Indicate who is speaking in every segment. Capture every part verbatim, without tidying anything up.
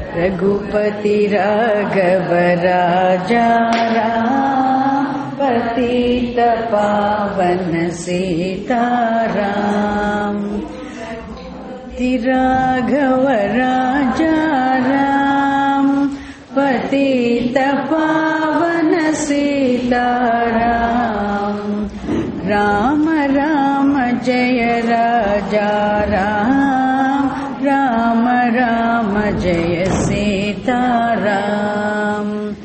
Speaker 1: रघुपति राघव राजा राम पतित पावन सीताराम। राघव राजा राम पतित पावन सीताराम। राम राम जय राजा राम राम राम जय सीताराम।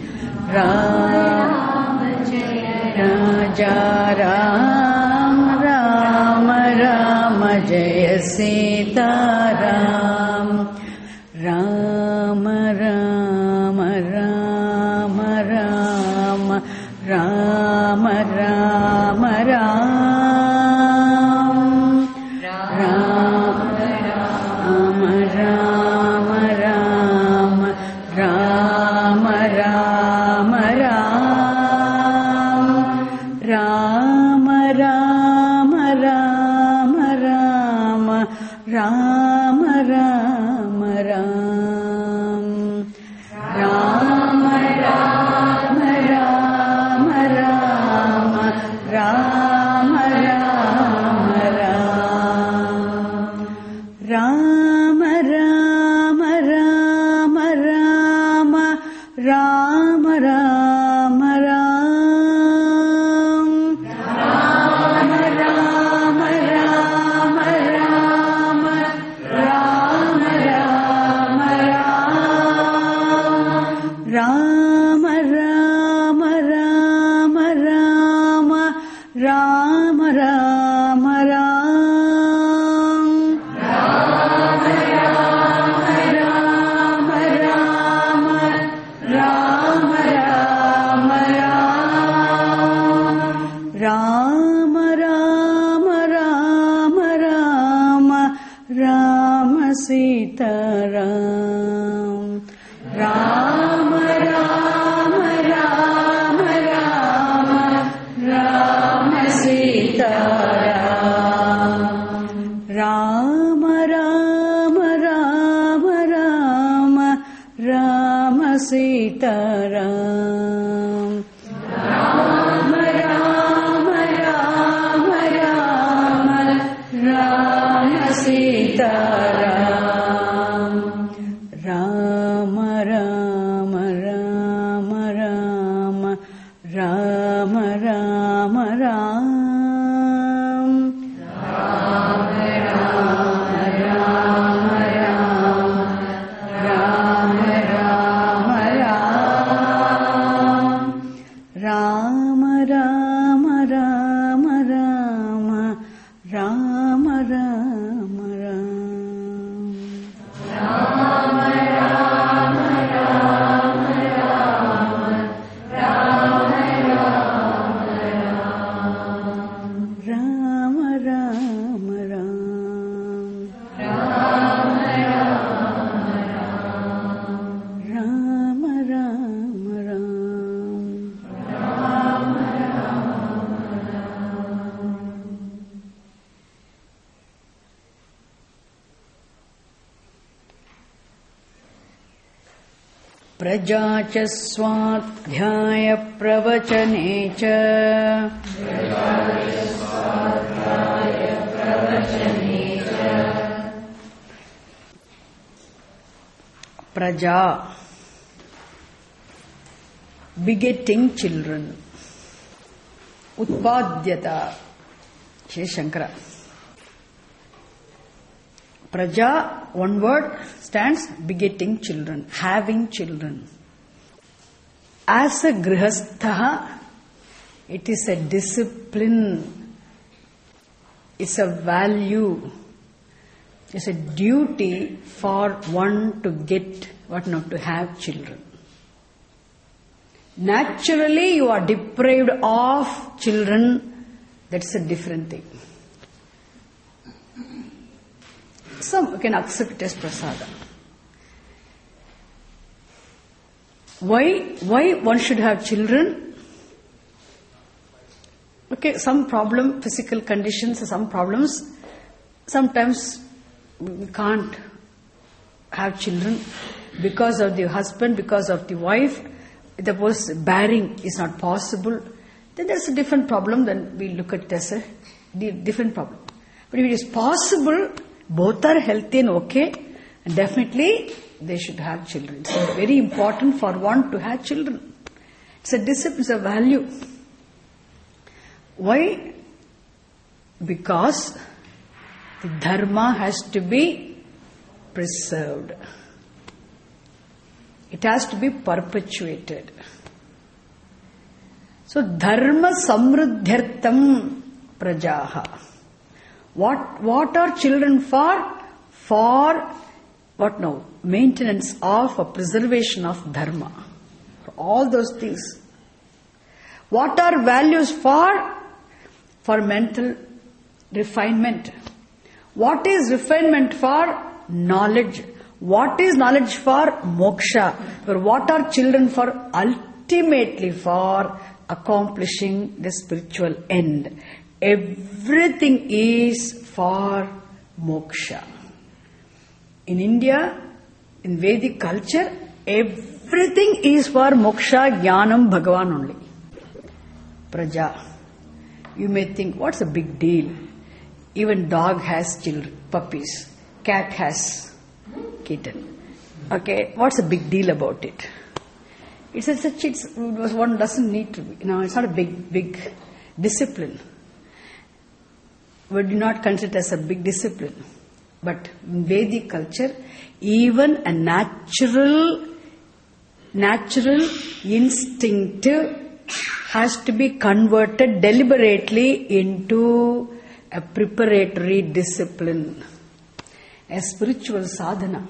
Speaker 1: राम जय राजा राम राम राम जय सीताराम। राम राम राम राम राम राम प्रजा च स्वाध्याय प्रवचने च प्रजा begetting children, utpadyata, Shri Shankara. Praja, one word, stands begetting children, having children. As a grihastha, it is a discipline, it's a value, it's a duty for one to get, what not to have children. Naturally, you are deprived of children, that's a different thing. Some can accept it as prasada. Why? Why one should have children? Okay, some problem, physical conditions, some problems. Sometimes we can't have children. because of the husband, because of the wife, the bearing is not possible, then there's a different problem. Then we look at it as a different problem. But if it is possible, both are healthy and okay, and definitely they should have children. It's very important for one to have children. It's a discipline, it's a value. Why? Because the dharma has to be preserved. It has to be perpetuated. So, dharma samruddhyartam prajaha. What, what are children for? For, what now? Maintenance of or preservation of dharma. For all those things. What are values for? For mental refinement. What is refinement for? Knowledge. What is knowledge for? Moksha. For what are children for? Ultimately for accomplishing the spiritual end. Everything is for moksha. In India, in Vedic culture, everything is for moksha, jnanam, Bhagavan only. Praja. You may think, what's a big deal? Even dog has children, puppies. Cat has kitten. Okay, what's the big deal about it? It's a, such, it's, one doesn't need to be, you know, it's not a big, big discipline. We do not consider it as a big discipline. But in Vedic culture, even a natural, natural instinct has to be converted deliberately into a preparatory discipline, a spiritual sadhana.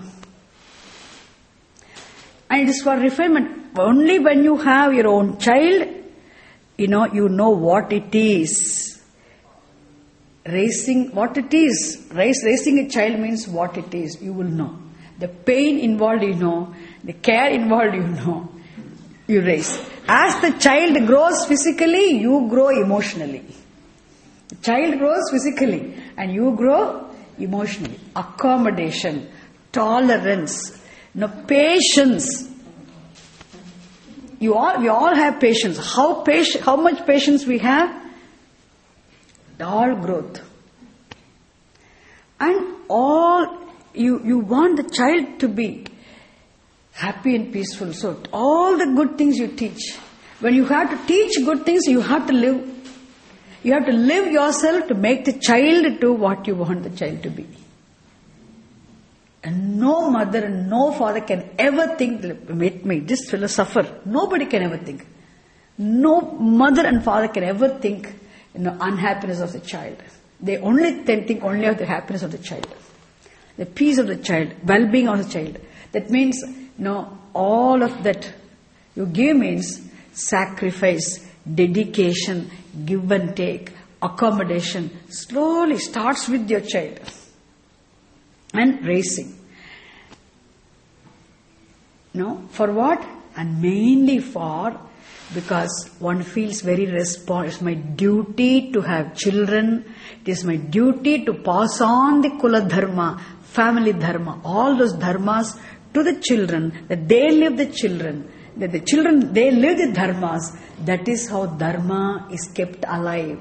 Speaker 1: And it is for refinement. Only when you have your own child, you know, you know what it is. Raising, what it is. Raise, raising a child means what it is. You will know. The pain involved, you know. The care involved, you know. You raise. As the child grows physically, you grow emotionally. The child grows physically and you grow emotionally. Accommodation, tolerance, you know, patience. You all, we all have patience. How patient, how much patience we have? All growth. And all, you, you want the child to be happy and peaceful. So all the good things you teach. When you have to teach good things, you have to live. You have to live yourself to make the child do what you want the child to be. And no mother and no father can ever think, wait me, this fellow suffer. Nobody can ever think. No mother and father can ever think, you know, unhappiness of the child. They only think only of the happiness of the child. The peace of the child, well-being of the child. That means, you know, all of that you give means sacrifice, dedication, give and take, accommodation. Slowly starts with your child. And raising. No, for what? And mainly for, because one feels very responsible. It's my duty to have children. It is my duty to pass on the Kula Dharma, family Dharma, all those Dharmas to the children, that they live the children, that the children, they live the Dharmas. That is how Dharma is kept alive.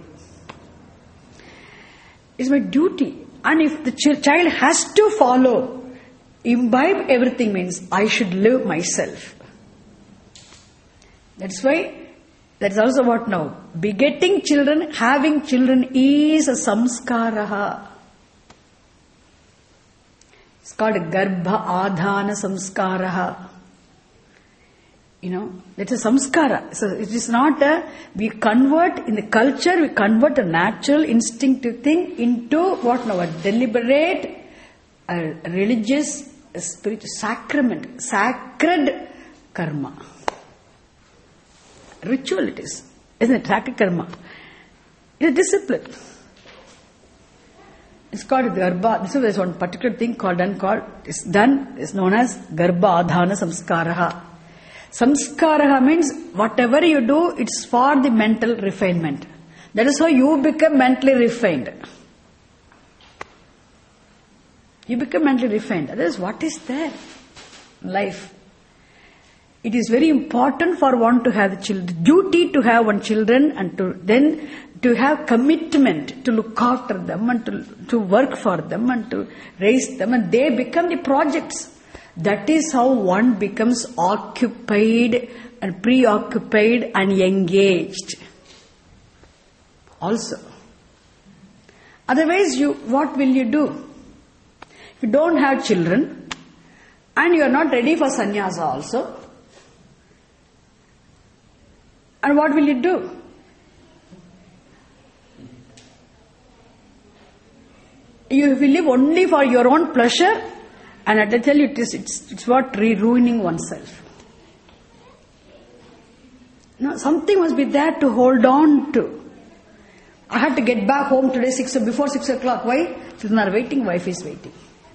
Speaker 1: It's my duty. And if the child has to follow, imbibe everything means I should live myself. That's why, that's also what now. Begetting children, having children is a samskaraha. It's called garbha adhana samskaraha. You know, that's a samskara. So it is not a, we convert, in the culture, we convert a natural instinctive thing into what now? A deliberate, a religious, a spiritual sacrament, sacred karma. Ritual it is. Isn't it? Sacred karma. It is discipline. It's called garbha. So there's one particular thing called done called, it's done, it's known as garbha adhana samskaraha. Samskaraha means whatever you do, it's for the mental refinement. That is how you become mentally refined. You become mentally refined. That is what is there. life. It is very important for one to have the children, duty to have one children, and to then to have commitment to look after them and to, to work for them and to raise them, and they become the projects. That is how one becomes occupied and preoccupied and engaged. Also. Otherwise, you what will you do? If you don't have children and you are not ready for sannyasa also, and what will you do? You will live only for your own pleasure, and I tell you, it is, it's, it's what ruining oneself. No, something must be there to hold on to. I had to get back home today six before six o'clock. Why? Children are waiting, wife is waiting.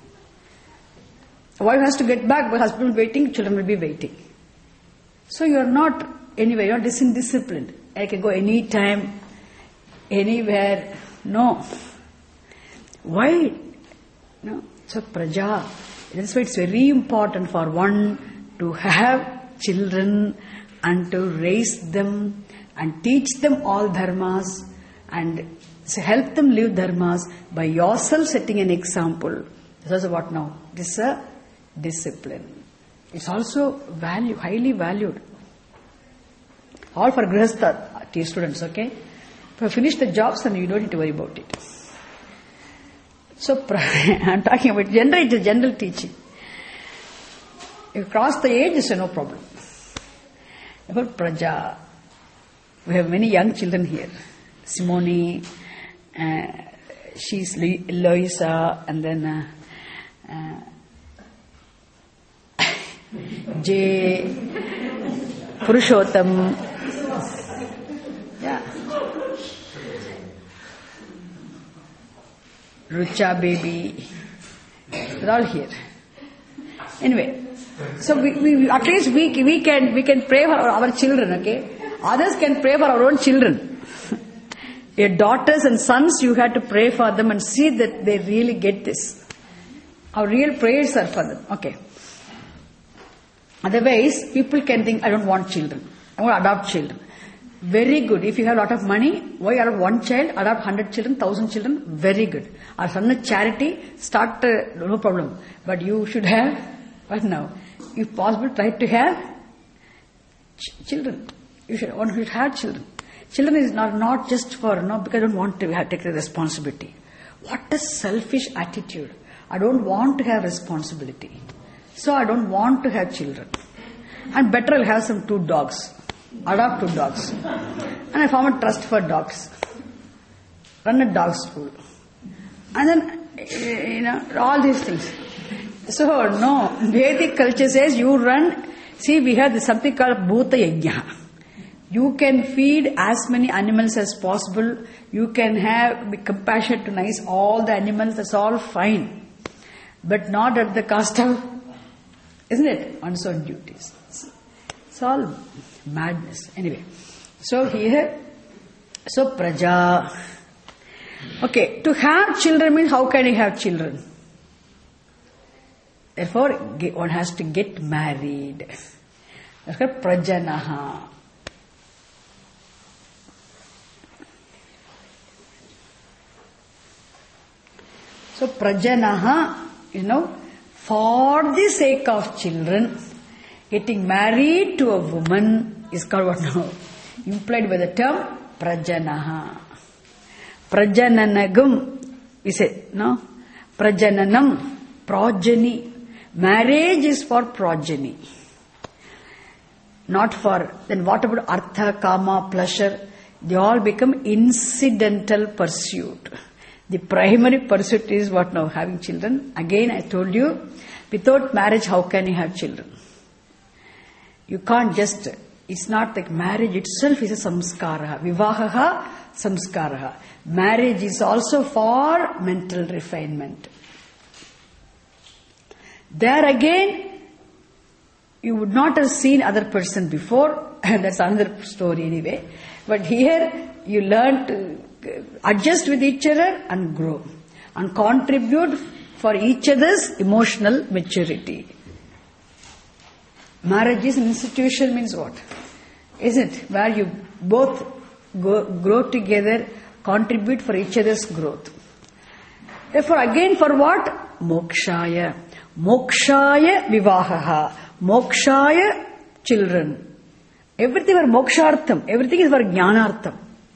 Speaker 1: Wife has to get back, but husband is waiting, children will be waiting. So you are not, anyway, you are indisciplined. I can go anytime, anywhere. No. Why? No. So praja. That's why it's very important for one to have children and to raise them and teach them all dharmas and help them live dharmas by yourself setting an example. This is what now? This is a discipline. It's also value, highly valued. All for grihastha tea students, okay? If you finish the jobs, then you don't need to worry about it. So, I'm talking about general, it is general teaching. If you cross the age, it's no problem. About praja, we have many young children here. Simone, uh, she's Loisa, and then uh, uh, Jay, Purushottam. Yeah. Rucha baby. They're all here. Anyway, so we, we at least we we can we can pray for our, our children, okay? Others can pray for our own children. Your daughters and sons, you have to pray for them and see that they really get this. Our real prayers are for them. Okay. Otherwise, people can think, I don't want children. I want to adopt children. Very good. If you have a lot of money, why adopt one child, adopt hundred children, thousand children? Very good. Or from a charity, start, uh, no problem. But you should have, what now? If possible, try to have ch- children. You should, one should have children. Children is not, not just for, no, because I don't want to have, take the responsibility. What a selfish attitude. I don't want to have responsibility. So I don't want to have children. And better I'll have some two dogs. Adopt two dogs. And I form a trust for dogs. Run a dog school. And then, you know, all these things. So, no, Vedic culture says you run, see we have something called Bhuta Yajna. You can feed as many animals as possible. You can have, be compassionate to nice all the animals, that's all fine. But not at the cost of, isn't it, one's own duties. It's all madness. Anyway, so here, so praja. Okay, to have children means how can you have children? Therefore, one has to get married. That's called prajanaha. So prajanaha, you know, for the sake of children, getting married to a woman is called what now? Implied by the term prajanaha. Prajananagam, we say, no? Prajananam, progeny. Marriage is for progeny. Not for, then what about artha, kama, pleasure? They all become incidental pursuit. The primary pursuit is what now? Having children. Again, I told you, without marriage, how can you have children? You can't just, it's not like marriage itself is a samskara. Vivahaha samskara. Marriage is also for mental refinement. There again, you would not have seen other person before, and that's another story anyway. But here, you learn to adjust with each other and grow and contribute for each other's emotional maturity. Marriage is an institution means what? Is it where you both go, grow together, contribute for each other's growth. Therefore, again for what? Mokshaya. Mokshaya vivahaha. Mokshaya children. Everything for mokshartham. Everything is for jnanartham.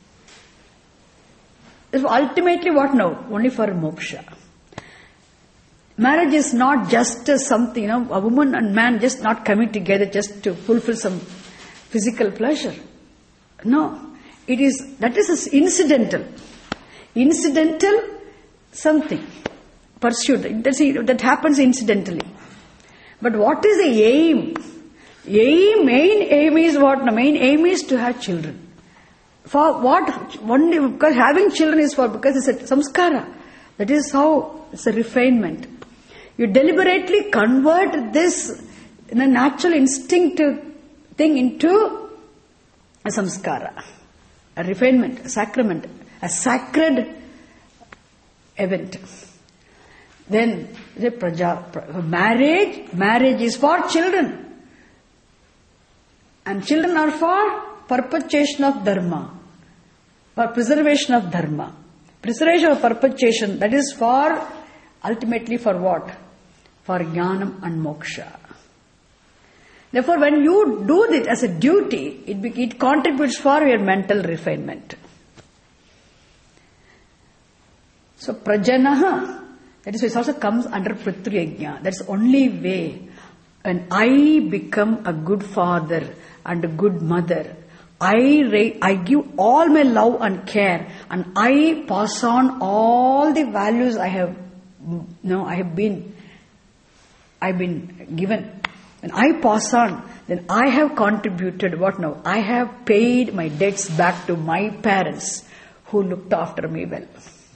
Speaker 1: Ultimately what now? Only for moksha. Marriage is not just something, you know, a woman and man just not coming together just to fulfill some physical pleasure. No. It is, that is incidental. Incidental something. Pursuit. That's, that happens incidentally. But what is the aim? Aim, main aim is what? The main aim is to have children. For what? Only because having children is for, because it's a samskara. That is how, it's a refinement. You deliberately convert this in a natural instinctive thing into a samskara, a refinement, a sacrament, a sacred event. Then the praja, marriage, marriage is for children. And children are for perpetuation of dharma, for preservation of dharma. Preservation of perpetuation, that is for, ultimately for what? For jnanam and moksha. Therefore, when you do it as a duty, it, be, it contributes for your mental refinement. So, prajanaha, that is why it also comes under Pritru-yajna. That's the only way. When I become a good father and a good mother, I, I give all my love and care, and I pass on all the values I have, no, I have been I've been given. When I pass on, then I have contributed, what now? I have paid my debts back to my parents who looked after me well.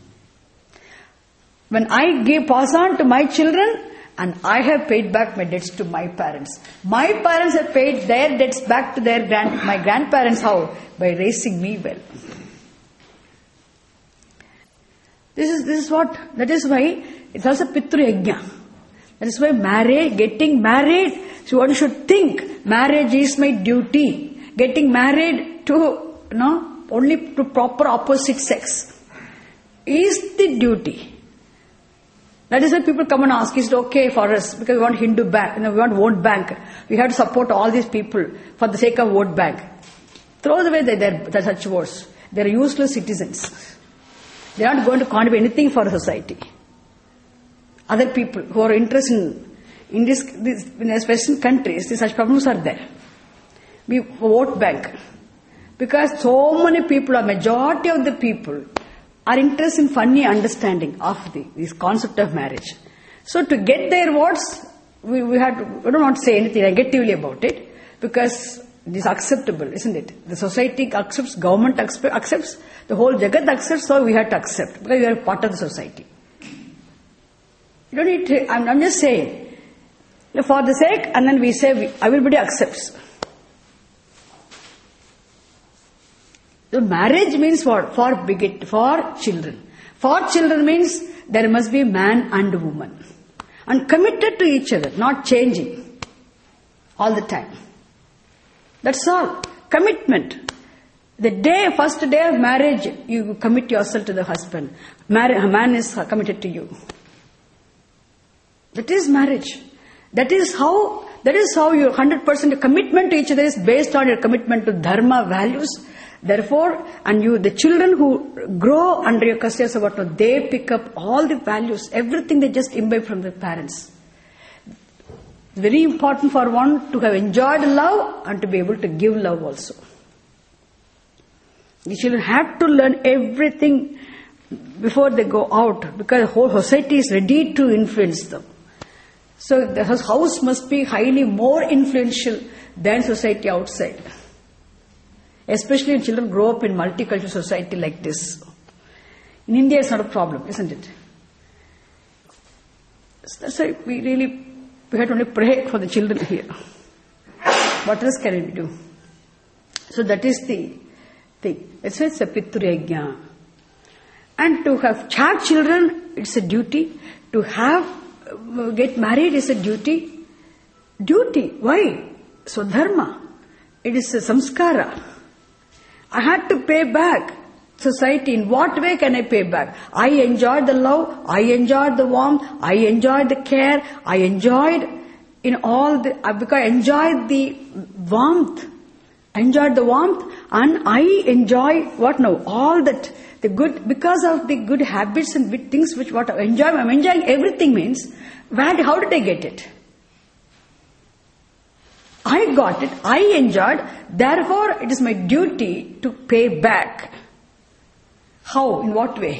Speaker 1: When I give, pass on to my children, and I have paid back my debts to my parents. My parents have paid their debts back to their grand, my grandparents. How? By raising me well. This is, this is what, that is why it's also Pitru-yajna. That is why marriage, getting married, so one should think, marriage is my duty. Getting married to, you know, only to proper opposite sex is the duty. That is why people come and ask, is it okay for us? Because we want Hindu bank, you know, we want vote bank. We have to support all these people for the sake of vote bank. Throw away their, their, their such votes. They are useless citizens. They are not going to contribute anything for society. Other people who are interested in, in this, this in these Western countries, these such problems are there. We vote bank. Because so many people, a majority of the people, are interested in funny understanding of the this concept of marriage. So to get their votes, we, we had to, we don't want to say anything negatively about it, because it is acceptable, isn't it? The society accepts, government accepts, the whole Jagat accepts, so we have to accept, because we are part of the society. You don't need to, I'm, I'm just saying, for the sake, and then we say, we, everybody accepts. So marriage means what? For beget, for children. For children means there must be man and woman. And committed to each other, not changing all the time. That's all. Commitment. The day, first day of marriage, you commit yourself to the husband. Mar- a man is committed to you. That is marriage. That is how, that is how your one hundred percent commitment to each other is based on your commitment to dharma values. Therefore, and you, the children who grow under your custody, so they pick up all the values, everything they just imbibe from their parents. Very important for one to have enjoyed love and to be able to give love also. The children have to learn everything before they go out, because the whole society is ready to influence them. So the house must be highly more influential than society outside. Especially when children grow up in multicultural society like this. In India it's not a problem, isn't it? So that's why we really, we have to only pray for the children here. What else can we do? So that is the thing. That's why it's a Pitru-yajna. And to have child children, it's a duty. To have, get married is a duty. Duty. Why? swadharma. It is a samskara. I had to pay back. Society, in what way can I pay back? I enjoyed the love, I enjoyed the warmth, I enjoyed the care, I enjoyed in all the, because I enjoyed the warmth, I enjoyed the warmth and I enjoy what now? All that, the good, because of the good habits and good things which what I enjoy, I'm enjoying everything means, where, how did I get it? I got it, I enjoyed, therefore it is my duty to pay back. How? In what way?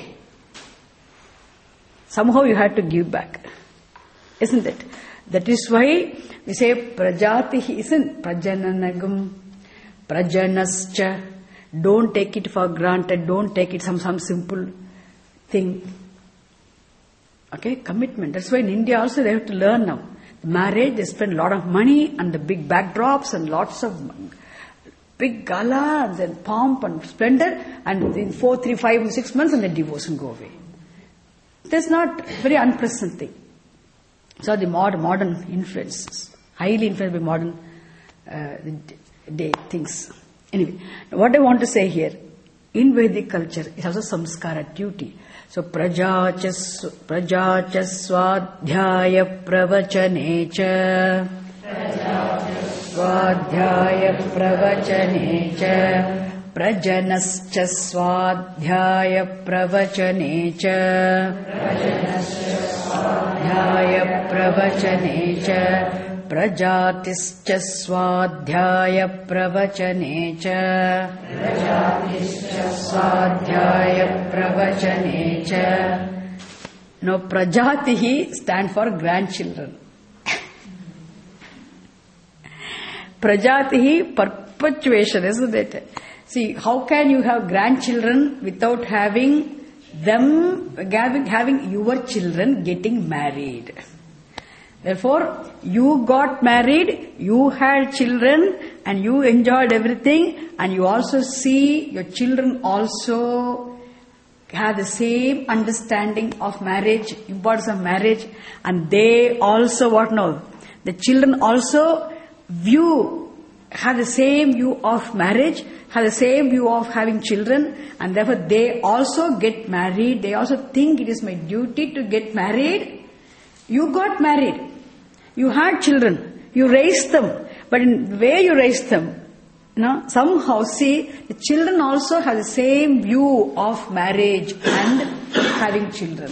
Speaker 1: Somehow you have to give back. Isn't it? That is why we say prajatihi, isn't prajananagam, prajanascha. Don't take it for granted. Don't take it some, some simple thing. Okay, commitment. That's why in India also they have to learn now. Marriage, they spend a lot of money and the big backdrops and lots of big gala and then pomp and splendor, and in four, three, five, six months and then divorce and go away. That's not very unpleasant thing. So the modern, modern influences, highly influenced by modern uh, day things. Anyway, what I want to say here, in Vedic culture, it's also samskara, duty. So prajachas, prajachas swadhyaya pravachanecha. Swadhyaya pravachanecha prajanascha swadhyaya pravachanecha swadhyaya pravachanecha prajatischa swadhyaya pravachanecha swadhyaya pravachanecha. Now prajatihi stand for grandchildren. Prajatihi, perpetuation, isn't it? See, how can you have grandchildren without having them, having, having your children getting married? Therefore, you got married, you had children, and you enjoyed everything, and you also see your children also have the same understanding of marriage, importance of marriage, and they also, what now? The children also view, have the same view of marriage, have the same view of having children, and therefore they also get married. They also think it is my duty to get married. You got married. You had children. You raised them. But in the way you raised them, you know, somehow see, the children also have the same view of marriage and having children.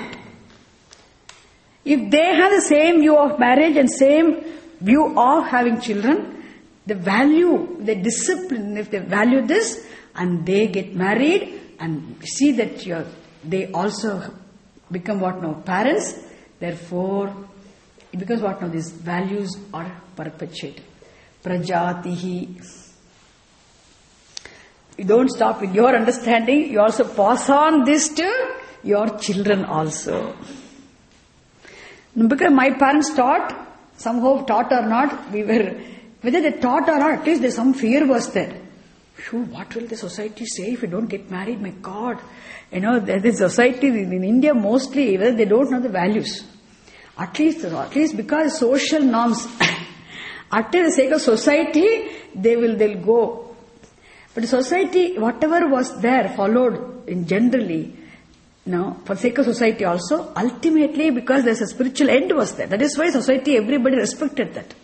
Speaker 1: If they have the same view of marriage and same view of having children, the value, the discipline, if they value this and they get married and see that you're, they also become what now? Parents. Therefore, it becomes what now? These values are perpetuated. Prajatihi. You don't stop with your understanding, you also pass on this to your children also. Because my parents taught, somehow taught or not, we were, whether they taught or not, at least there's some fear was there. Phew, what will the society say if we don't get married? My God. You know, the society in India mostly, they don't know the values. At least, at least because social norms, at the sake of society, they will, they'll go. But society, whatever was there, followed in generally, no, for the sake of society also, ultimately because there's a spiritual end was there. That is why society, everybody respected that.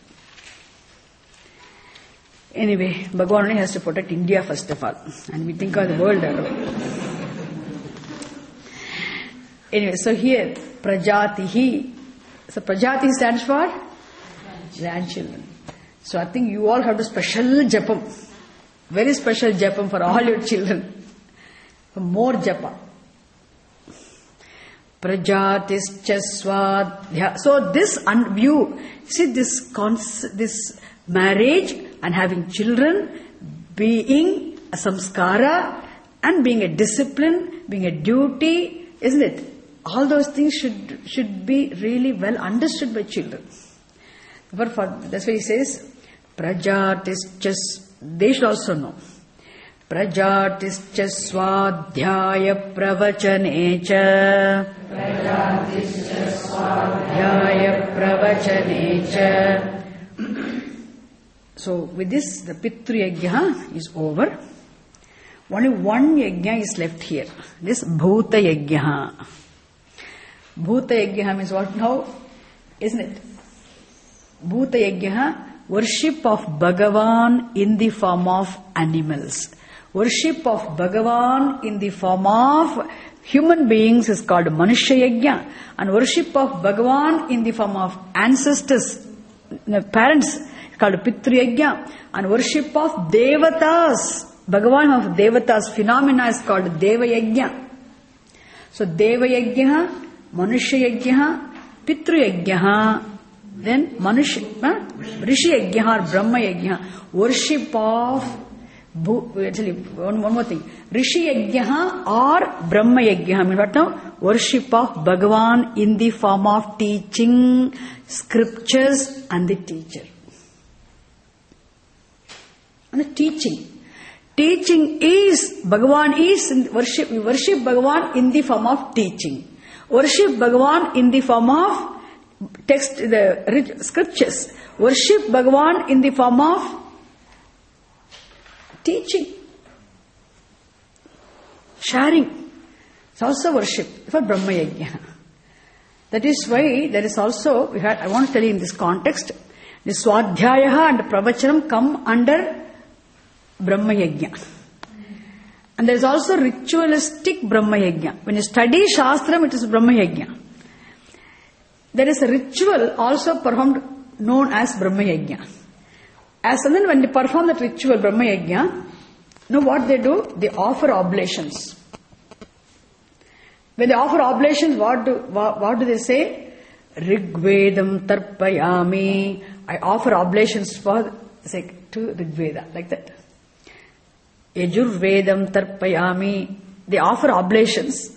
Speaker 1: Anyway, Bhagavan only has to protect India first of all. And we think of the world around. Anyway, so here, Prajatihi. So Prajati stands for grandchildren. So I think you all have the special japam. Very special japam for all your children. More japa. Prajatischa swadhya. So this un- view, see this cons- this marriage and having children, being a samskara and being a discipline, being a duty, isn't it? All those things should should be really well understood by children. Therefore, that's why he says, Prajatischa, they should also know. Prajatischa swadhyaya pravachanecha. Prajatischa swadhyaya pravachanecha. So with this, the Pitru Yajna is over. Only one Yajna is left here. This Bhuta Yajna. Bhuta Yajna means what now? Isn't it? Bhuta Yajna, worship of Bhagavan in the form of animals. Worship of Bhagavan in the form of human beings is called Manushya Yajna. And worship of Bhagavan in the form of ancestors, parents, is called Pitru Yajna. And worship of Devatas, Bhagavan of Devatas, phenomena is called Deva Yajna. So Deva Yajna, Manushya Yajna, Pitru Yajna, then Manushya, uh, Rishi Yajna or Brahma Yajna, worship of, actually, one, one more thing, Rishi Yajna or Brahma Yajna, I mean what now? Worship of Bhagavan in the form of teaching, scriptures and the teacher. And the teaching. Teaching is, Bhagavan is, in worship, we worship Bhagavan in the form of teaching. Worship Bhagavan in the form of text, the scriptures. Worship Bhagavan in the form of teaching. Sharing. It's also worship for Brahma Yajna. That is why there is also, we had, I want to tell you in this context, the Swadhyaya and Pravachanam come under Brahma Yajna. And there is also ritualistic Brahma Yajna. When you study Shastram, it is Brahma Yajna. There is a ritual also performed known as Brahma Yajna. As and then when they perform that ritual Brahma Yajna, you know what they do? They offer oblations. When they offer oblations, what do, what, what do they say? Rigvedam tarpayami. I offer oblations for, say, to Rigveda, like that. Yajurvedam tarpayami. They offer oblations.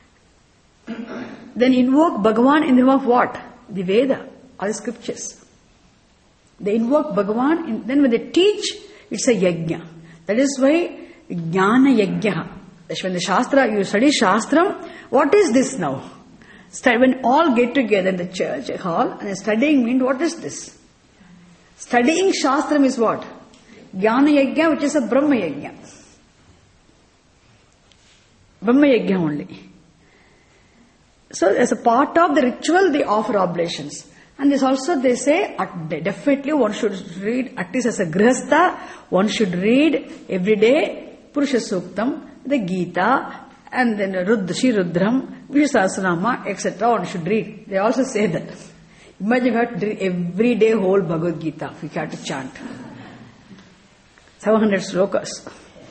Speaker 1: Then invoke Bhagavan in the name of what? The Veda or the scriptures. They invoke Bhagavan, in, then when they teach, it's a yajna. That is why Jnana Yajna. When the Shastra, you study Shastram, what is this now? When all get together in the church hall and studying means, what is this? Studying Shastram is what? Jnana Yajna, which is a Brahma Yajna. Brahma Yajna only. So as a part of the ritual, they offer oblations. And this also they say, definitely one should read, at least as a grihastha, one should read every day Purusha Suktam, the Gita, and then Rudra, Shri Rudram, Vishnu et cetera. One should read. They also say that. Imagine you have to read every day whole Bhagavad Gita if you have to chant. seven hundred slokas.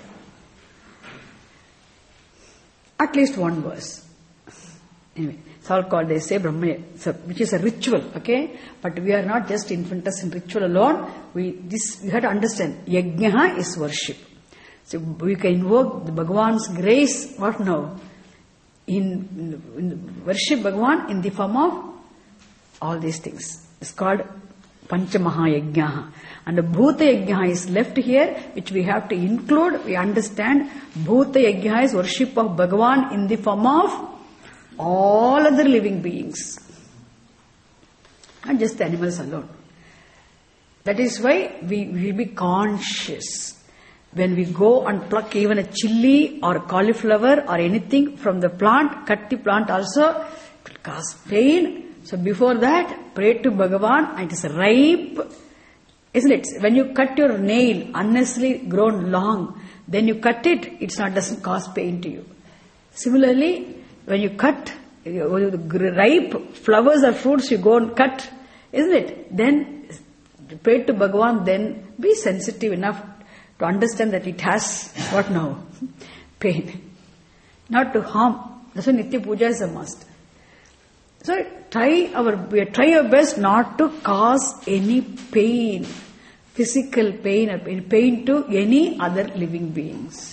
Speaker 1: At least one verse. Anyway, it's all called, they say, Brahma, which is a ritual, okay? But we are not just infantous in ritual alone. We, this, you have to understand, Yajna is worship. So we can invoke the Bhagavan's grace, what now? In, in worship Bhagavan in the form of all these things. It's called Panchamaha And the Bhuta Yajna is left here, which we have to include. We understand Bhuta Yajna is worship of Bhagavan in the form of all other living beings. Not just the animals alone. That is why we will be conscious. When we go and pluck even a chilli or cauliflower or anything from the plant, cut the plant also, it will cause pain. So before that, pray to Bhagavan, and it is ripe. Isn't it? When you cut your nail, unnecessarily grown long, then you cut it, it not doesn't cause pain to you. Similarly, when you cut ripe flowers or fruits, you go and cut, isn't it? Then pray to Bhagavan, then be sensitive enough to understand that it has, what now? Pain. Not to harm. That's why Nitya Puja is a must. So try our, we try our best not to cause any pain, physical pain, or pain to any other living beings.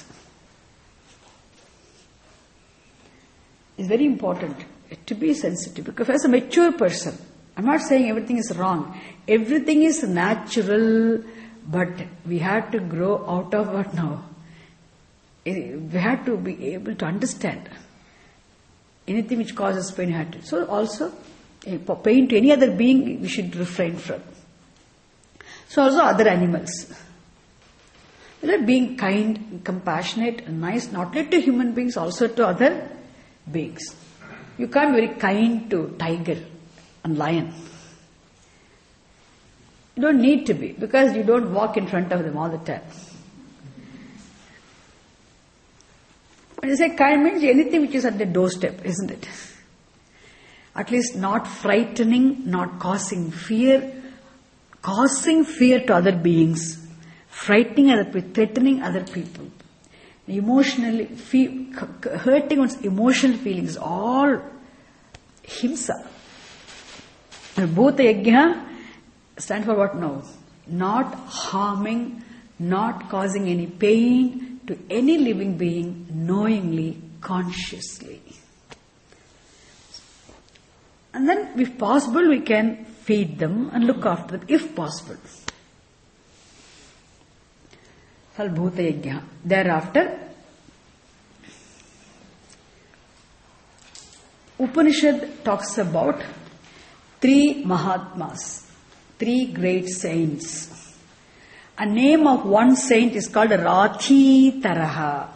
Speaker 1: It's very important to be sensitive, because as a mature person, I'm not saying everything is wrong. Everything is natural, but we have to grow out of what now? We have to be able to understand. Anything which causes pain, you have to. So also, pain to any other being, we should refrain from. So also other animals. Being kind, compassionate, nice, not only to human beings, also to other beings. You can't be very kind to tiger and lion. You don't need to be, because you don't walk in front of them all the time. When you say kind means anything which is at the doorstep, isn't it? At least not frightening, not causing fear, causing fear to other beings, frightening other people, threatening other people, emotionally, feel, hurting one's emotional feelings, all himsa. Bhuta yajna stands for what now? Not harming, not causing any pain to any living being, knowingly, consciously. And then, if possible, we can feed them and look after them, if possible. Bhuta yajna. Thereafter, Upanishad talks about three Mahatmas, three great saints. A name of one saint is called Rathitaraha.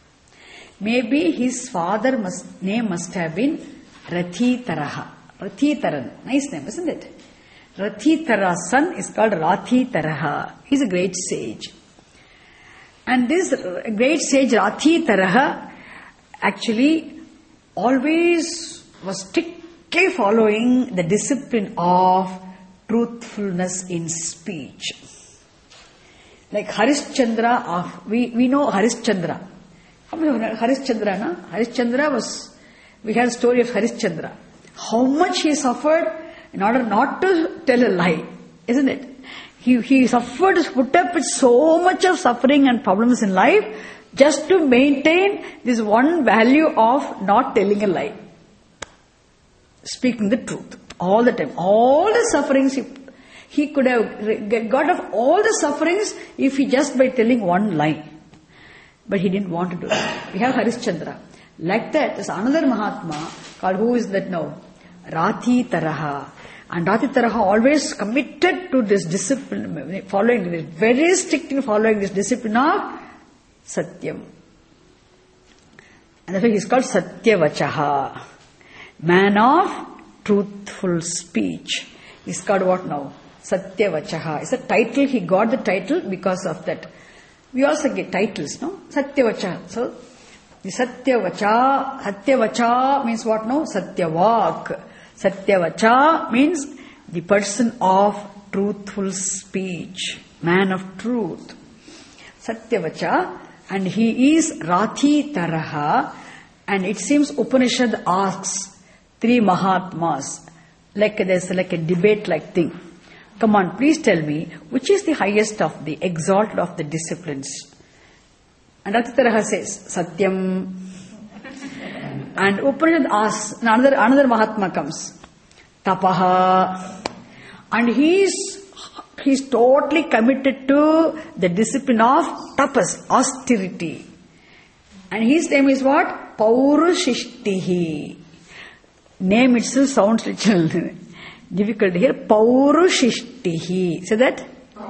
Speaker 1: Maybe his father must, name must have been Rathitaraha. Rathitaran, nice name, isn't it? Rathitara's son is called Rathitaraha. He's a great sage. And this great sage Rathitaraha actually always was strictly following the discipline of truthfulness in speech. Like Harishchandra, of, we, we know Harishchandra. How many know Harishchandra? No? Harishchandra was, we had a story of Harishchandra. How much he suffered in order not to tell a lie, isn't it? He, he suffered, put up with so much of suffering and problems in life just to maintain this one value of not telling a lie. Speaking the truth all the time. All the sufferings, he, he could have got off all the sufferings if he just by telling one lie. But he didn't want to do that. We have Harishchandra. Like that, there's another Mahatma called, who is that now? Rathitaraha. And Rathitaraha always committed to this discipline, following this, very strict in following this discipline of Satyam. And therefore he is called Satyavachaha. Man of truthful speech. He is called what now? Satyavachaha. It's a title, he got the title because of that. We also get titles, no? Satyavachaha. So, the Satyavacha, Satyavacha means what now? Satyavak. Satyavacha means the person of truthful speech, man of truth. Satyavacha, and he is Rathitaraha, and it seems Upanishad asks three Mahatmas, like there's like a debate like thing. Come on, please tell me, which is the highest of the, exalted of the disciplines? And Rathitaraha says, Satyam. And Upanishad asks, another, another Mahatma comes, Tapaha. And he's, he's totally committed to the discipline of tapas, austerity. And his name is what? Paurushishtihi. Name itself sounds little difficult here. Paurushishtihi. Say that?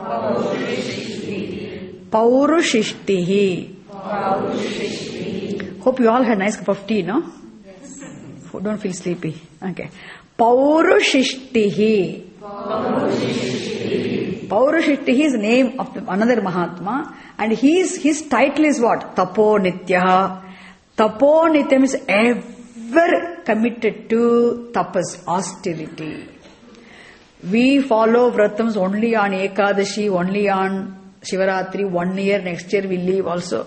Speaker 1: Paurushishtihi. Paurushishtihi. Paurushishtihi. Hope you all had a nice cup of tea, no? Yes. Don't feel sleepy. Okay. Paurushishtihi. Paurushishtihi. Paurushishtihi is the name of the, another Mahatma, and his, his title is what? Tapo Nityaha. Tapo Nitya means ever committed to tapas, austerity. We follow vratams only on Ekadashi, only on Shivaratri, one year, next year we leave also.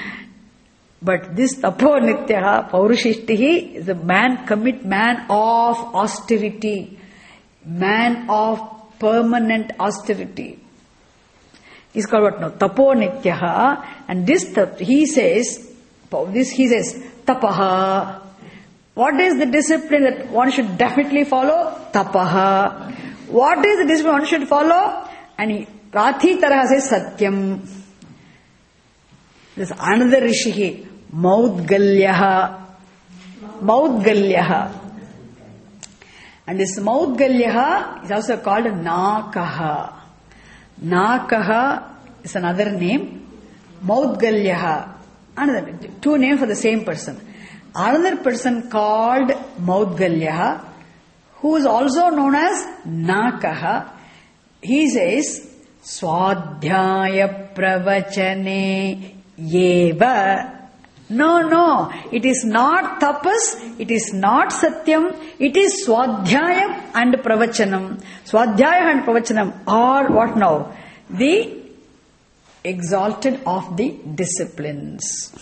Speaker 1: But this Tapo Nityaha, Paurushishtihi, is a man, commit, man of austerity, man of permanent austerity. He's called what now? Tapo Nityaha, and this, he says, this he says, Tapaha. What is the discipline that one should definitely follow? Tapaha. What is the discipline one should follow? And he, Rathitaraha says Satyam. There's another Rishi, Maudgalyaha. Maudgalyaha. And this Maudgalyaha is also called Nakaha. Nakaha is another name. Maudgalyaha, another, two names for the same person. Another person called Maudgalyaha, who is also known as Nakaha. He says, Swadhyaya pravachane yeva. No, no, it is not tapas, it is not satyam, it is swadhyayam and pravachanam. Swadhyaya and pravachanam are what now? The exalted of the disciplines.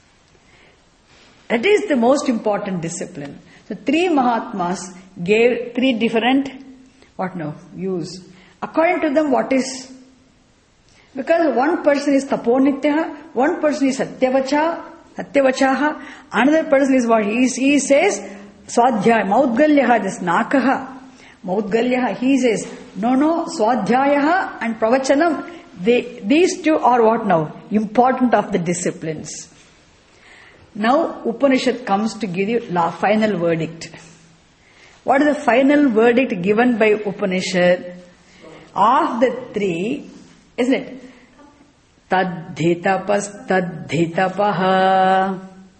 Speaker 1: That is the most important discipline. So three Mahatmas gave three different, what now, views. According to them, what is? Because one person is taponityaha, one person is satyavacha, satyavachaha, another person is what he, he says, swadhyaya, maudgalyaha, this nakaha. Maudgalyaha, he says, no, no, swadhyayaha and pravachanam, they, these two are what now? Important of the disciplines. Now Upanishad comes to give you la final verdict. What is the final verdict given by Upanishad? Of the three, isn't it? Tadhitapas tadhitapaha.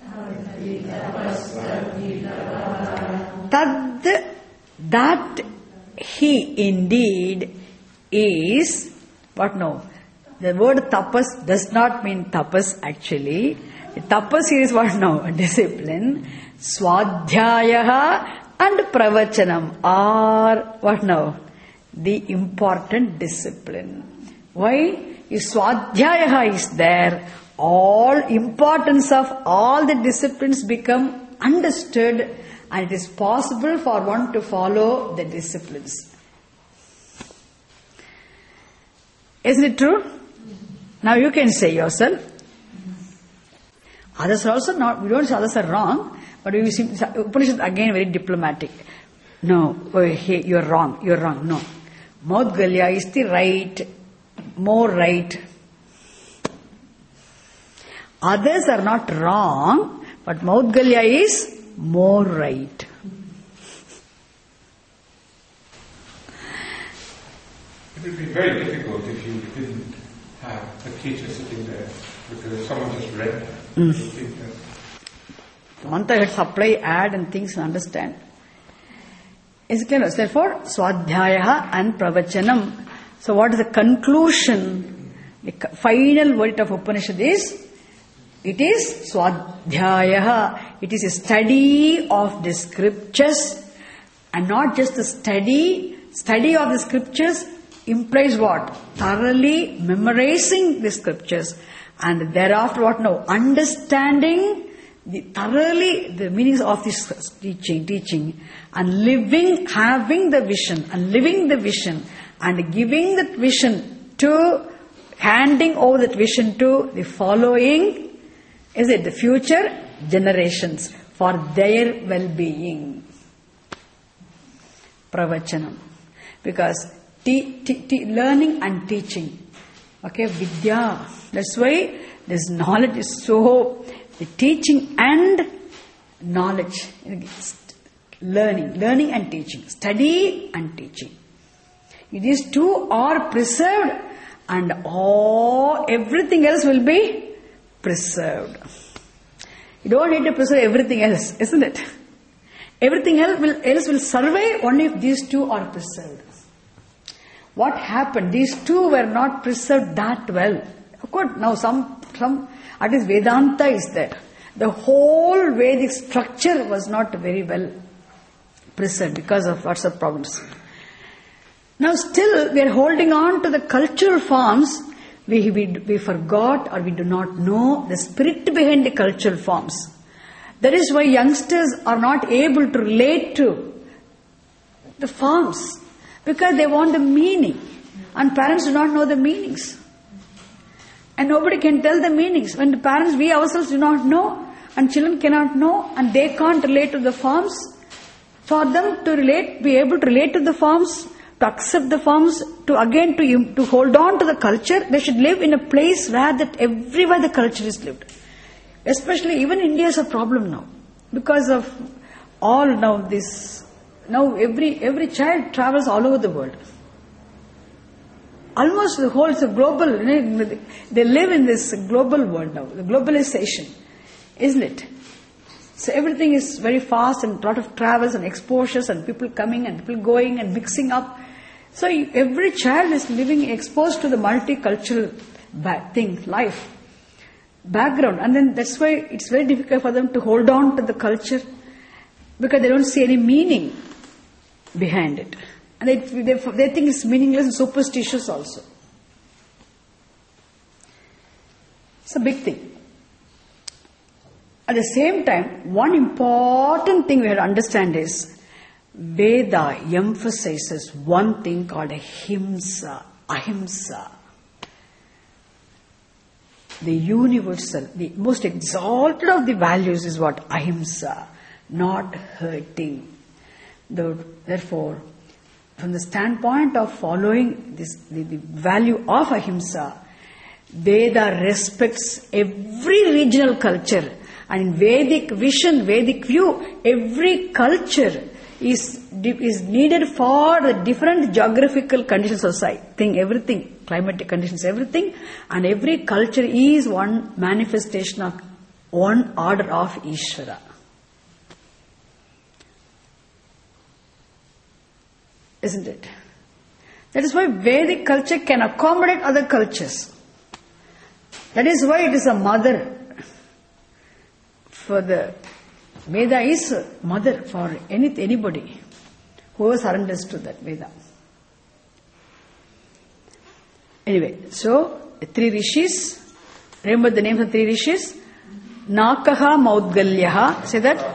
Speaker 1: Tad, that he indeed is, what no? The word tapas does not mean tapas actually. Tapas is what now? Discipline. Swadhyayaha and pravachanam are what now? The important discipline. Why? If swadhyayaha is there, all importance of all the disciplines become understood, and it is possible for one to follow the disciplines. Isn't it true? Now you can say yourself. Others are also not, we don't say others are wrong, but we see Upanishad again very diplomatic. No, oh, hey, you're wrong, you're wrong. No. Maudgalya is the right, more right. Others are not wrong, but Maudgalya is more right.
Speaker 2: It would be very difficult if you didn't have a teacher sitting there, because someone just read that. Mm.
Speaker 1: The mantra had supply, add and things and understand. Is clear. Therefore, Swadhyayaha and Pravachanam. So what is the conclusion? The final word of Upanishad is, it is Swadhyayaha. It is a study of the scriptures, and not just the study. Study of the scriptures implies what? Thoroughly memorizing the scriptures, and thereafter what now? Understanding the thoroughly the meanings of this teaching, teaching, and living, having the vision, and living the vision, and giving that vision to, handing over that vision to the following, is it the future generations for their well-being. Pravachanam. Because te- te- te- learning and teaching, okay, vidya. That's why this knowledge is so, the teaching and knowledge, learning, learning and teaching, study and teaching. These two are preserved, and all everything else will be preserved. You don't need to preserve everything else, isn't it? Everything else will, else will survive only if these two are preserved. What happened? These two were not preserved that well. Of course, now some, some, at least Vedanta is there. The whole Vedic structure was not very well preserved because of lots of problems. Now still we are holding on to the cultural forms. We, we, we forgot or we do not know the spirit behind the cultural forms. That is why youngsters are not able to relate to the forms, because they want the meaning, and parents do not know the meanings. And nobody can tell the meanings. When the parents, we ourselves do not know, and children cannot know, and they can't relate to the forms. For them to relate, be able to relate to the forms, to accept the forms, to again to, to hold on to the culture, they should live in a place where that everywhere the culture is lived. Especially even India is a problem now, because of all now this. Now every every child travels all over the world. almost the whole, it's a global, you know, they live in this global world now, the globalization, isn't it? So everything is very fast and a lot of travels and exposures and people coming and people going and mixing up. So every child is living exposed to the multicultural thing, life, background. And then that's why it's very difficult for them to hold on to the culture because they don't see any meaning behind it. And they, they, they think it's meaningless and superstitious also. It's a big thing. At the same time, one important thing we have to understand is Veda emphasizes one thing called ahimsa, ahimsa. The universal, the most exalted of the values is what? Ahimsa, not hurting. Therefore, from the standpoint of following this, the, the value of ahimsa, Veda respects every regional culture. And in Vedic vision, Vedic view, every culture is is needed for the different geographical conditions of society, thing, everything, climatic conditions, everything. And every culture is one manifestation of one order of Ishvara. Isn't it? That is why Vedic culture can accommodate other cultures. That is why it is a mother for the Veda is a mother for any, anybody who surrenders to that Veda. Anyway, so the three rishis, remember the names of three rishis? Nakaha Maudgalyaha, say that?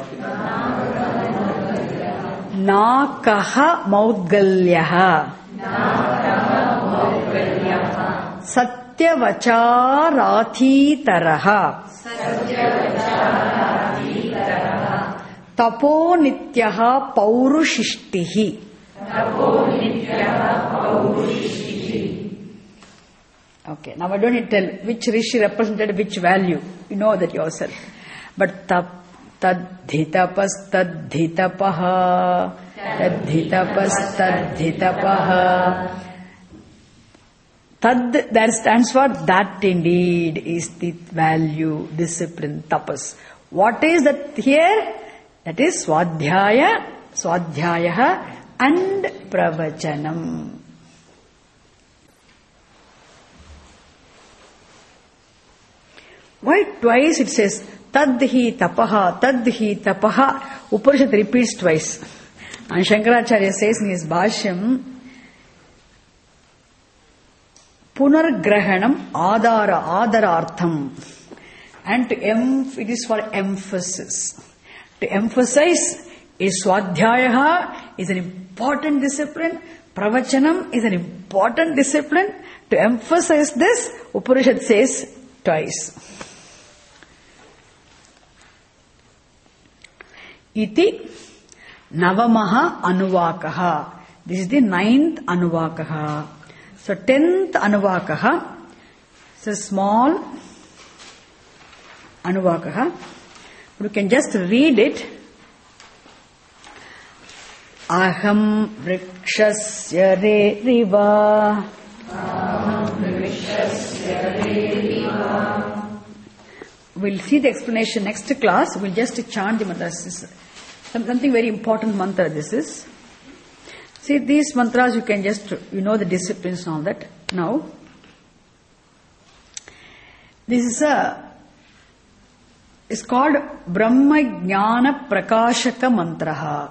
Speaker 1: Nakaha Maudgalyaha. Satyavacharathi Taraha. Tapo Nityaha Paurusishtihi. Okay, now I don't need to tell which rishi represented which value. You know that yourself. But tap, tadhitapas tadhitapaha, tadhitapas tadhitapaha. Tad, that stands for that indeed is the value, discipline, tapas. What is that here? That is Swadhyaya, Swadhyayaha and Pravachanam. Why twice it says Tadhi tapaha, Tadhi tapaha? Upanishad repeats twice. And Shankaracharya says in his Bhashyam, Punargrahanam adara, adarartham. And to em- it is for emphasis. To emphasize is Swadhyayaha is an important discipline. Pravachanam is an important discipline. To emphasize this, Upanishad says twice. Iti Navamaha Anuvakaha. This is the ninth Anuvakaha. So tenth Anuvakaha. It's a small Anuvakaha. You can just read it. Aham vrikshasya reriva. Aham vrikshasya reriva. We'll see the explanation next class. We'll just chant the mantra. Something very important mantra this is. See, these mantras you can just, you know the disciplines and all that. Now, this is a, it's called Brahma Jnana Prakashaka Mantraha.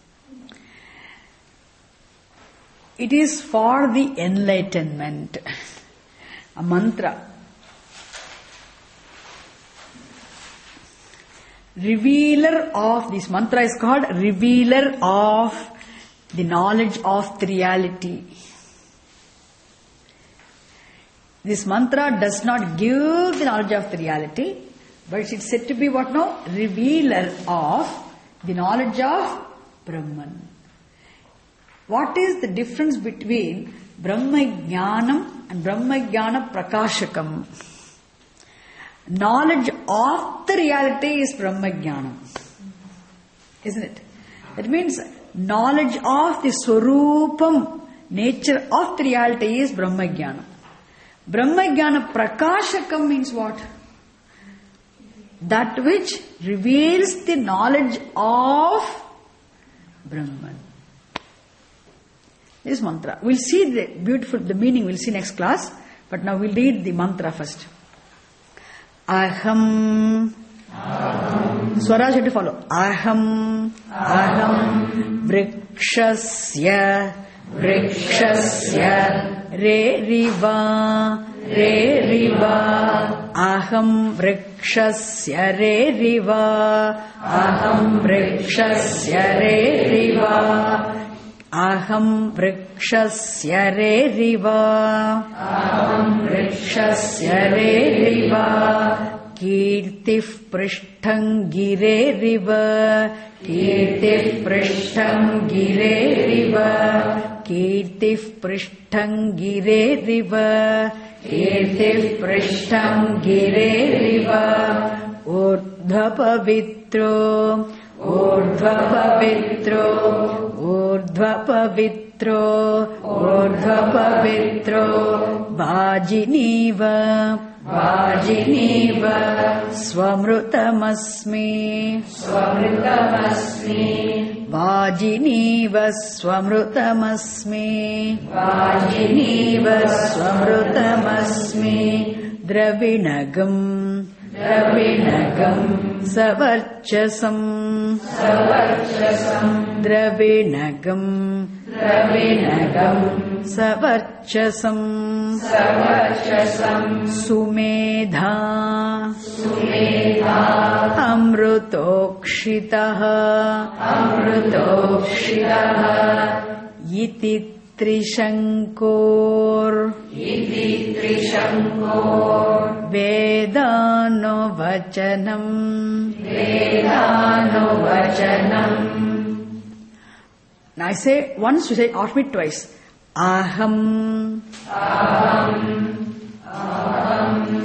Speaker 1: It is for the enlightenment. A mantra. Revealer of, this mantra is called revealer of the knowledge of the reality. This mantra does not give the knowledge of the reality, but it's said to be what now? Revealer of the knowledge of Brahman. What is the difference between Brahma Jnanam and Brahma Jnana Prakashakam? Knowledge of the reality is Brahma Jnanam. Isn't it? That means knowledge of the Swarupam, nature of the reality is Brahmajnana. Brahmajnana Prakashakam means what? That which reveals the knowledge of Brahman. This mantra. We'll see the beautiful, the meaning we'll see next class, but now we'll read the mantra first. Aham. Aham. Swaraj, you have to follow. Aham. Aham. Vrikshasya. Vrikshasya. Re riva. Re riva. Aham vrikshasya re riva. Aham vrikshasya re riva. Aham vrikshasya re riva. Aham vrikshasya re riva. Kirtif prishtham gire riva. Kirtif prishtham gire riva. Kirtif prishtham gire riva. Kirtif prishtham gire riva. Urdhva pavitro. Urdhva pavitro. Urdhva pavitro. Urdhva pavitro. Vajiniva. Vajiniva. Swamrutamasmi. Swamrutamasmi. Vajiniva. Swamrutamasmi. Vajiniva. Swamrutamasmi. Dravinagam. Dravinagam. Savarchasam. Savarchasam. Dravinagam. Dravinagam. Savarchasam. Savarchasam. Sumedha. Sumedha. Amrutokshitah. Amrutokshitah. Iti Trishankor. Iti Trishankor. Vedano vachanam. Vedano vachanam. Now I say once, you say after me twice. Aham. Aham. Aham.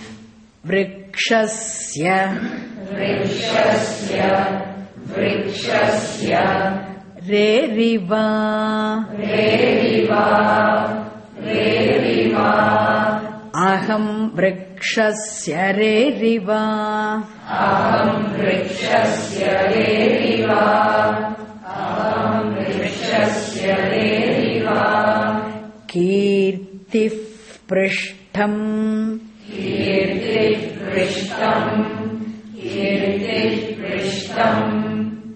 Speaker 1: Vrikshasya. Vrikshasya. Vrikshasya. Re riva. Re riva. Re riva. Aham vrikshasya re riva. Aham vrikshasya re riva. Aham vrikshasya re riva. Kirtif prishtham. Kirtif prishtham. Kirtif prishtham.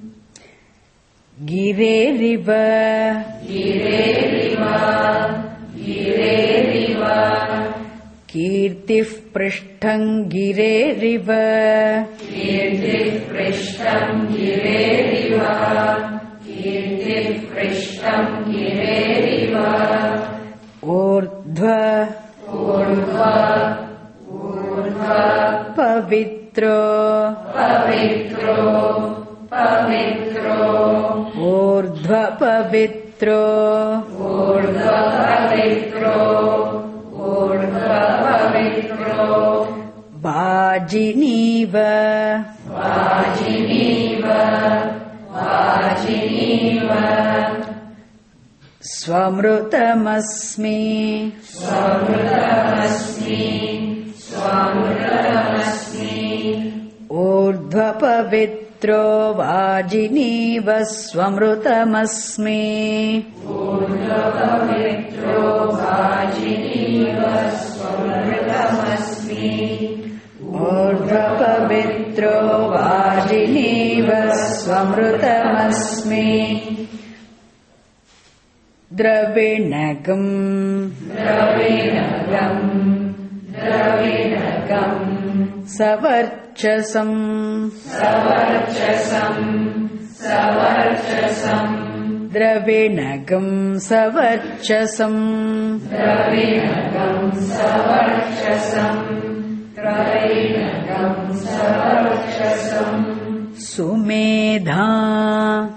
Speaker 1: Gire riva. Gire riva. Gire riva. Kirtif prishtham gire riva. Kirtif prishtham gire riva. Kirtif prishtham gire riva. Urdhva. Urdhva. Urdhva. Pavitro. Pavitro. Pavitro. Urdhva pavitro. Urdhva pavitro. Urdhva pavitro. Vajiniva. Vajiniva. Vajiniva. Swamrutamasmi. Swamrutamasmi. Swamrutamasmi. Urdhva pavitro. Vajiniva swamrutamasmi. Urdhva pavitro. Vajiniva swamrutamasmi. Urdhva pavitro. Vajiniva swamrutamasmi. Dravinagam. Dravinagam. Dravinagam. Savarchasam. Savarchasam. Savarchasam. Dravinagam. Savarchasam. Dravinagam. Savarchasam. Dravinagam. Savarchasam. Sumedha.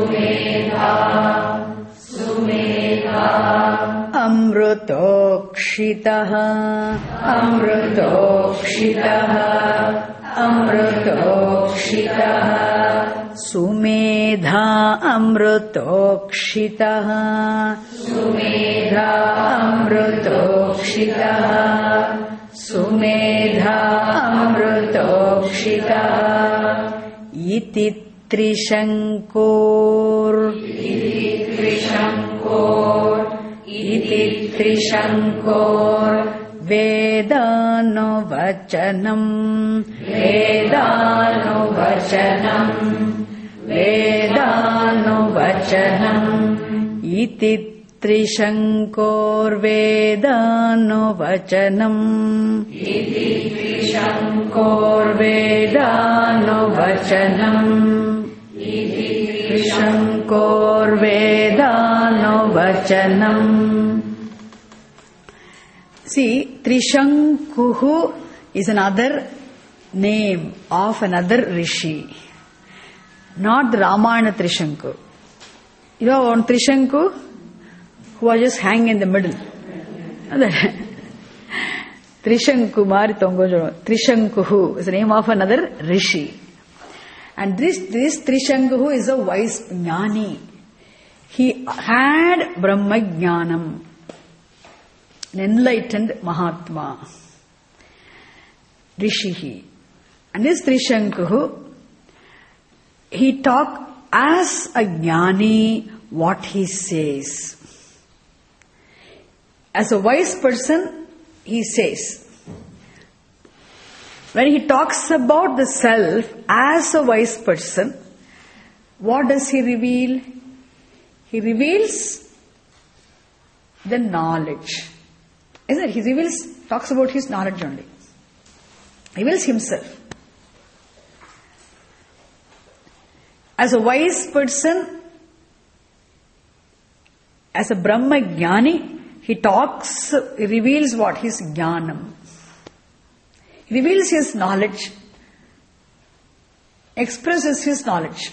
Speaker 1: Sumedha. Sumedha. Amrutokshitah. Amrutokshitaha Amrutokshitaha Sumedha Amrutokshitaha Sumedha Amrutokshitaha Sumedha Amrutokshitaha Iti Trishankor Iti Trishankor Iti Trishankor Vedano Vachanam Vedano Vachanam Vedano Vachanam Iti Trishankor Vedano Vachanam Iti Trishankor Vedano Vachanam Iti Trishankor Vedano Vachanam. See, Trishankuhu is another name of another rishi, not the Ramayana Trishanku. You know one Trishanku who was just hanging in the middle. Trishanku Mari Tongojo. Trishankuhu is the name of another rishi. And this, this Trishankuhu is a wise jnani. He had Brahma Jnanam, an enlightened Mahatma, Rishihi. And this Trishankuhu, he talked as a jnani what he says. As a wise person, he says. When he talks about the self as a wise person, what does he reveal? He reveals the knowledge. Isn't it? He reveals, talks about his knowledge only. He reveals himself. As a wise person, as a Brahma Jnani, he talks, he reveals what? His Jnanam. He reveals his knowledge, expresses his knowledge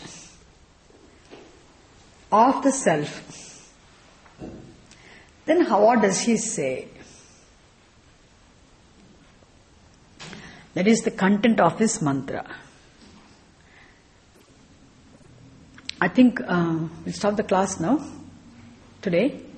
Speaker 1: of the self. Then how, what does he say? That is the content of his mantra. I think uh, we'll stop the class now, today.